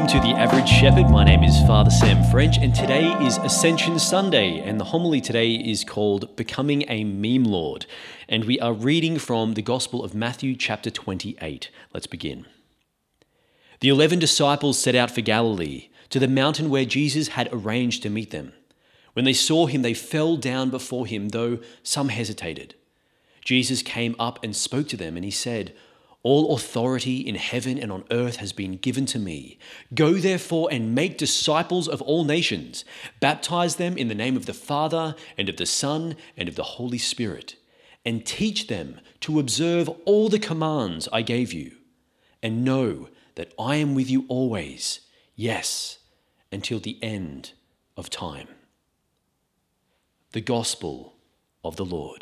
Welcome to The Average Shepherd. My name is Father Sam French, and today is Ascension Sunday, and the homily today is called Becoming a Meme Lord, and we are reading from the Gospel of Matthew chapter 28. Let's begin. The 11 disciples set out for Galilee, to the mountain where Jesus had arranged to meet them. When they saw him, they fell down before him, though some hesitated. Jesus came up and spoke to them, and he said, "All authority in heaven and on earth has been given to me. Go therefore and make disciples of all nations. Baptize them in the name of the Father and of the Son and of the Holy Spirit, and teach them to observe all the commands I gave you. And know that I am with you always, yes, until the end of time." The Gospel of the Lord.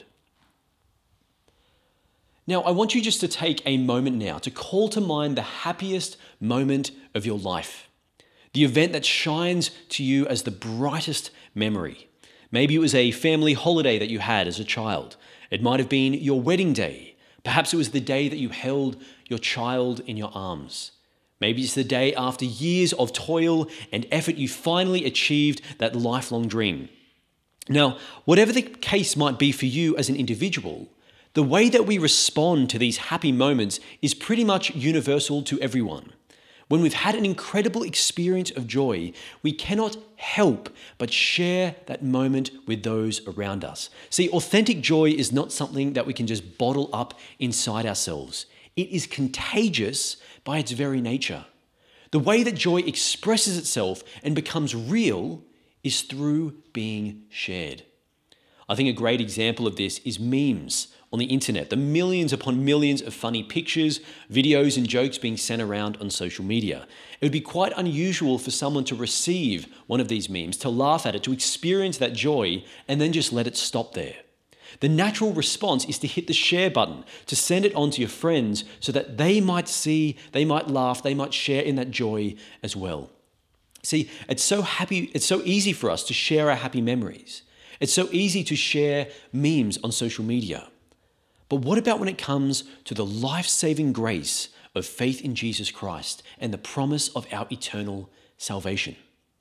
Now, I want you just to take a moment now to call to mind the happiest moment of your life, the event that shines to you as the brightest memory. Maybe it was a family holiday that you had as a child. It might have been your wedding day. Perhaps it was the day that you held your child in your arms. Maybe it's the day after years of toil and effort you finally achieved that lifelong dream. Now, whatever the case might be for you as an individual, the way that we respond to these happy moments is pretty much universal to everyone. When we've had an incredible experience of joy, we cannot help but share that moment with those around us. See, authentic joy is not something that we can just bottle up inside ourselves. It is contagious by its very nature. The way that joy expresses itself and becomes real is through being shared. I think a great example of this is memes on the internet, the millions upon millions of funny pictures, videos, and jokes being sent around on social media. It would be quite unusual for someone to receive one of these memes, to laugh at it, to experience that joy, and then just let it stop there. The natural response is to hit the share button, to send it on to your friends so that they might see, they might laugh, they might share in that joy as well. See, it's so easy for us to share our happy memories. It's so easy to share memes on social media. But what about when it comes to the life-saving grace of faith in Jesus Christ and the promise of our eternal salvation?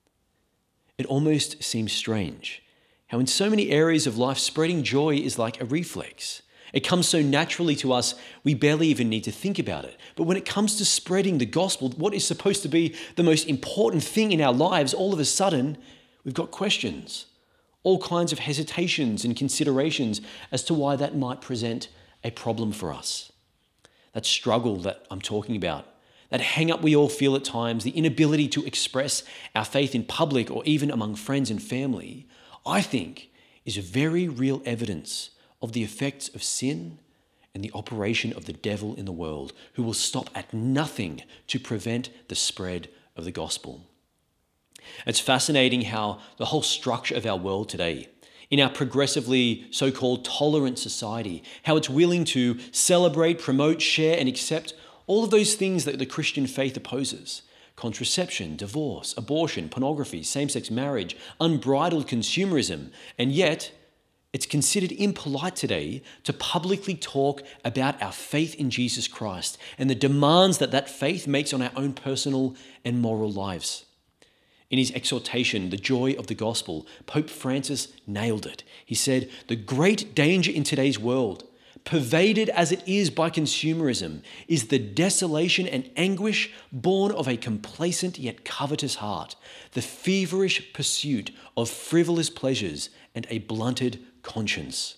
It almost seems strange how in so many areas of life, spreading joy is like a reflex. It comes so naturally to us, we barely even need to think about it. But when it comes to spreading the gospel, what is supposed to be the most important thing in our lives, all of a sudden, we've got questions. All kinds of hesitations and considerations as to why that might present a problem for us. That struggle that I'm talking about, that hang-up we all feel at times, the inability to express our faith in public or even among friends and family, I think is very real evidence of the effects of sin and the operation of the devil in the world, who will stop at nothing to prevent the spread of the gospel. It's fascinating how the whole structure of our world today, in our progressively so-called tolerant society, how it's willing to celebrate, promote, share, and accept all of those things that the Christian faith opposes: contraception, divorce, abortion, pornography, same-sex marriage, unbridled consumerism, and yet it's considered impolite today to publicly talk about our faith in Jesus Christ and the demands that that faith makes on our own personal and moral lives. In his exhortation, The Joy of the Gospel, Pope Francis nailed it. He said, "The great danger in today's world, pervaded as it is by consumerism, is the desolation and anguish born of a complacent yet covetous heart, the feverish pursuit of frivolous pleasures, and a blunted conscience."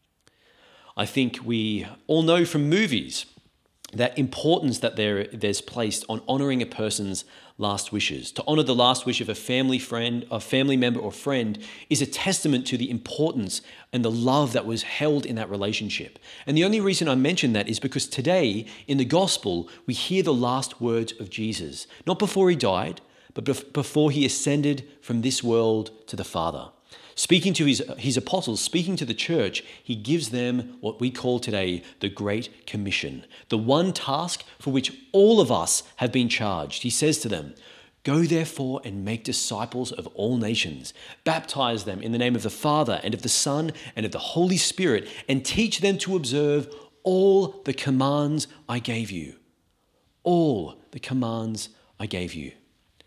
I think we all know from movies that importance that there's placed on honoring a person's last wishes. To honor the last wish of a family member or friend is a testament to the importance and the love that was held in that relationship. And the only reason I mention that is because today in the gospel, we hear the last words of Jesus, not before he died, but before he ascended from this world to the Father. Speaking to his apostles, speaking to the church, he gives them what we call today the Great Commission, the one task for which all of us have been charged. He says to them, "Go therefore and make disciples of all nations. Baptize them in the name of the Father and of the Son and of the Holy Spirit, and teach them to observe all the commands I gave you." All the commands I gave you.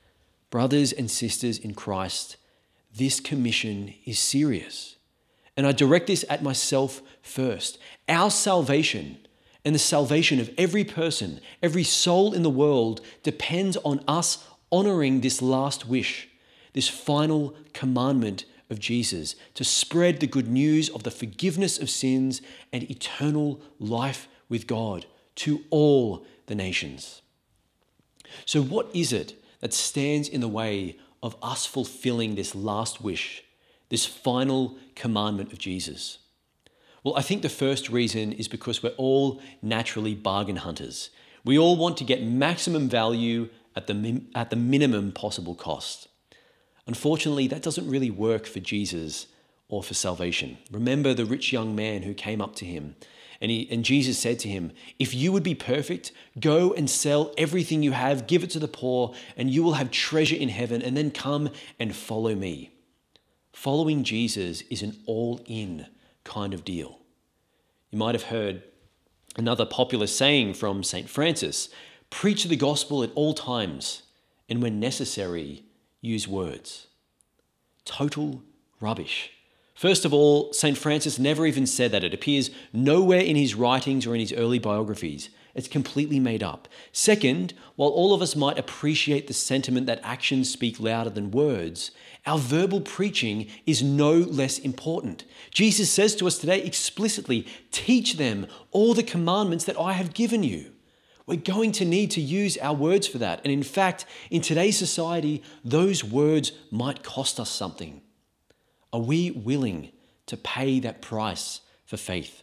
Brothers and sisters in Christ, this commission is serious. And I direct this at myself first. Our salvation and the salvation of every person, every soul in the world depends on us honoring this last wish, this final commandment of Jesus, to spread the good news of the forgiveness of sins and eternal life with God to all the nations. So what is it that stands in the way of us fulfilling this last wish, this final commandment of Jesus? Well, I think the first reason is because we're all naturally bargain hunters. We all want to get maximum value at the minimum possible cost. Unfortunately, that doesn't really work for Jesus or for salvation. Remember the rich young man who came up to him, and Jesus said to him, "If you would be perfect, go and sell everything you have, give it to the poor, and you will have treasure in heaven, and then come and follow me." Following Jesus is an all-in kind of deal. You might have heard another popular saying from St. Francis: preach the gospel at all times, and when necessary, use words. Total rubbish. First of all, St. Francis never even said that. It appears nowhere in his writings or in his early biographies. It's completely made up. Second, while all of us might appreciate the sentiment that actions speak louder than words, our verbal preaching is no less important. Jesus says to us today explicitly, "Teach them all the commandments that I have given you." We're going to need to use our words for that. And in fact, in today's society, those words might cost us something. Are we willing to pay that price for faith?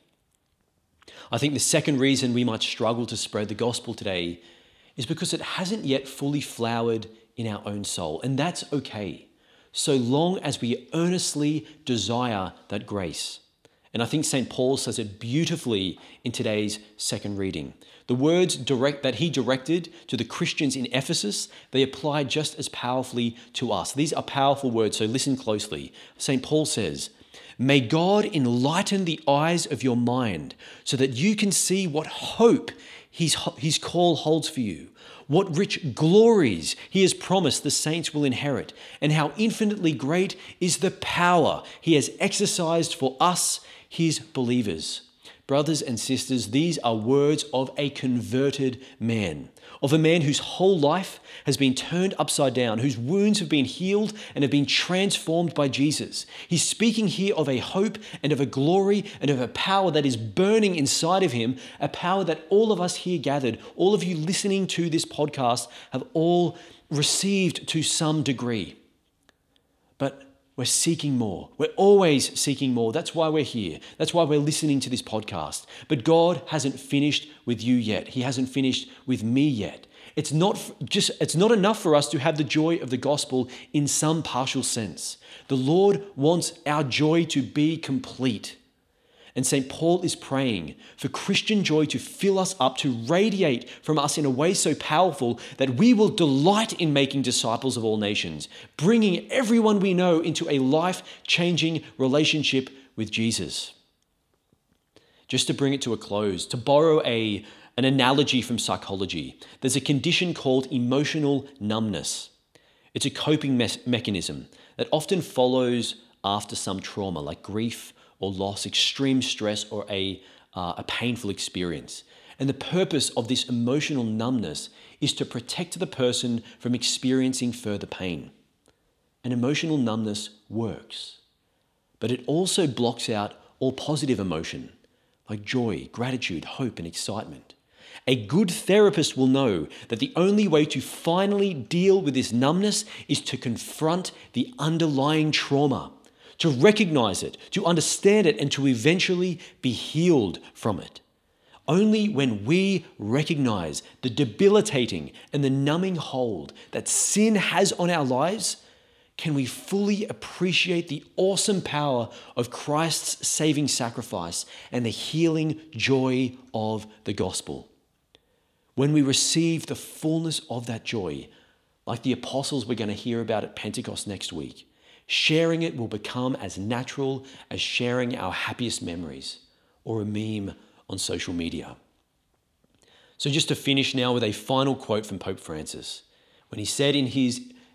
I think the second reason we might struggle to spread the gospel today is because it hasn't yet fully flowered in our own soul. And that's okay, so long as we earnestly desire that grace. And I think St. Paul says it beautifully in today's second reading. The words that he directed to the Christians in Ephesus, they apply just as powerfully to us. These are powerful words, so listen closely. St. Paul says, "May God enlighten the eyes of your mind so that you can see what hope his call holds for you, what rich glories he has promised the saints will inherit, and how infinitely great is the power he has exercised for us, his believers." Brothers and sisters, these are words of a converted man, of a man whose whole life has been turned upside down, whose wounds have been healed and have been transformed by Jesus. He's speaking here of a hope and of a glory and of a power that is burning inside of him, a power that all of us here gathered, all of you listening to this podcast, have all received to some degree. But we're seeking more. We're always seeking more. That's why we're here. That's why we're listening to this podcast. But God hasn't finished with you yet. He hasn't finished with me yet. It's not enough for us to have the joy of the gospel in some partial sense. The Lord wants our joy to be complete. And St. Paul is praying for Christian joy to fill us up, to radiate from us in a way so powerful that we will delight in making disciples of all nations, bringing everyone we know into a life-changing relationship with Jesus. Just to bring it to a close, to borrow an analogy from psychology, there's a condition called emotional numbness. It's a coping mechanism that often follows after some trauma like grief or loss, extreme stress, or a painful experience. And the purpose of this emotional numbness is to protect the person from experiencing further pain. And emotional numbness works, but it also blocks out all positive emotion like joy, gratitude, hope, and excitement. A good therapist will know that the only way to finally deal with this numbness is to confront the underlying trauma, to recognize it, to understand it, and to eventually be healed from it. Only when we recognize the debilitating and the numbing hold that sin has on our lives can we fully appreciate the awesome power of Christ's saving sacrifice and the healing joy of the gospel. When we receive the fullness of that joy, like the apostles we're going to hear about at Pentecost next week, sharing it will become as natural as sharing our happiest memories or a meme on social media. So just to finish now with a final quote from Pope Francis, when he said in his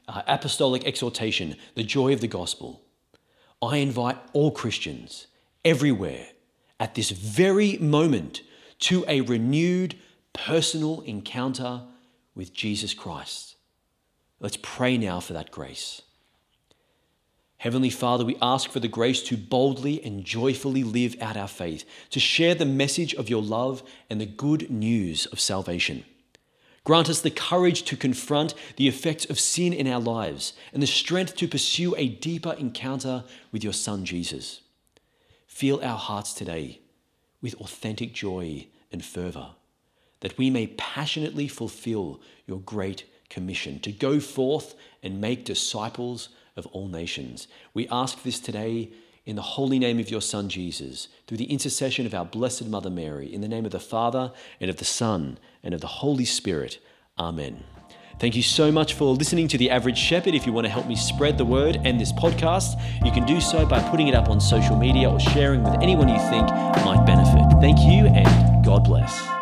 apostolic exhortation, the joy of the gospel. I invite all Christians everywhere at this very moment to a renewed personal encounter with Jesus Christ. Let's pray now for that grace. Heavenly Father, we ask for the grace to boldly and joyfully live out our faith, to share the message of your love and the good news of salvation. Grant us the courage to confront the effects of sin in our lives and the strength to pursue a deeper encounter with your Son, Jesus. Fill our hearts today with authentic joy and fervor, that we may passionately fulfill your great commission to go forth and make disciples of all nations. We ask this today in the holy name of your Son, Jesus, through the intercession of our Blessed Mother Mary, in the name of the Father and of the Son and of the Holy Spirit. Amen. Thank you so much for listening to The Average Shepherd. If you want to help me spread the word and this podcast, you can do so by putting it up on social media or sharing with anyone you think might benefit. Thank you and God bless.